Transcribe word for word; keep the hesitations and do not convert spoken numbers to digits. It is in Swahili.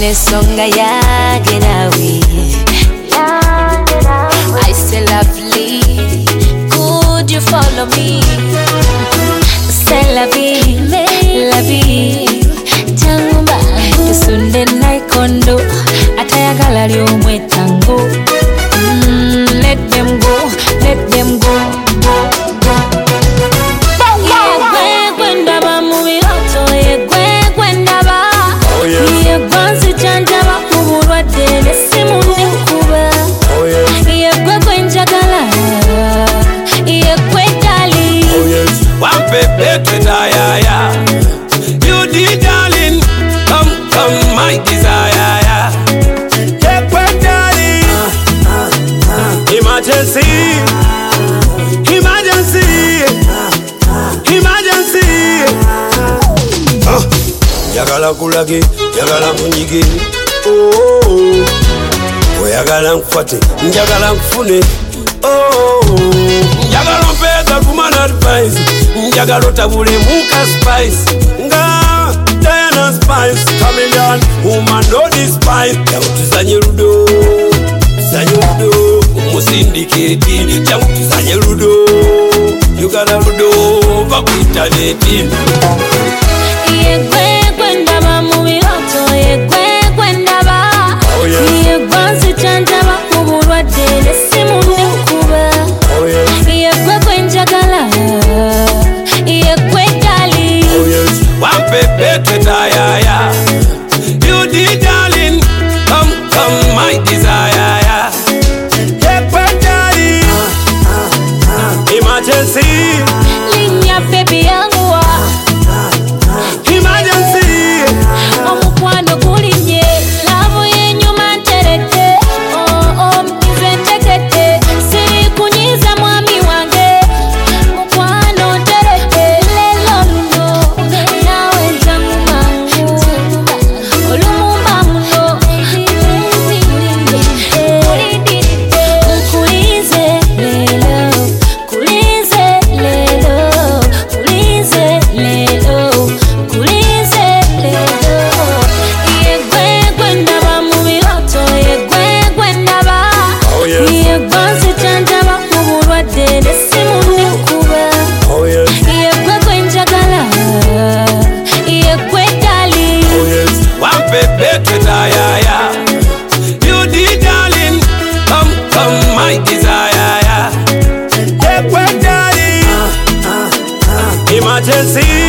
Nesonga yage nawe. I say lovely, could you follow me? C'est la vie, la vie. Tangumba, tusunde naikondo, atayagala lyomwe tango. Mm, let them go, let them go, go, go. Yegwe gwendaba mubiroto, yegwe gwendaba. Yegwe nzijanjaba mubulwadde nesimu nekuba. Yegwe gwenjagala, yegwe dali. One pepe twetayaya. You did darling, come, come my desire. Yegwe dali. Emergency, emergency, emergency. Ah, yagala kulage, yagala kunyige. Oh, oyagala nkwate, njagala nkufune. Oh, njagala mpeza kuman advice, njagala otabule muka spice. Nga Diana Spice, chameleon, woman no despise. Jangu tuzanye ludo, tuzanye ludo. Musindiketi, jangu tuzanye ludo. Yugala ludo, baku interneti. Yegwe gwendaba mubiroto, yegwe gwendaba. Yegwe nzijanjaba mubulwadde nesimu nekuba. Yegwe gwenjagala, yegwe dali. One pepe twetayaya. You did darling, come, come my desire. Yegwe dali. Emergency, Linya baby yangu wa. emergency. Omukwano gulinye, lavo yenyuma nterete. Oh, oh, mpize ntekete. Siri kunyiza mwami wange. Mukwano nterete. Lelo luno, nawe njangu mangu. Olumumba muno. Kulize lelo, kulize lelo, kulize lelo, kulize lelo. Yegwe gwendaba mubiroto, yegwe gwendaba. Yegwe nzijanjaba mubulwadde nesimu nekuba. Yegwe gwenjagala, yegwe dali. One pepe twetayaya. You did darling, come, come my desire. Yegwe dali. Emergency.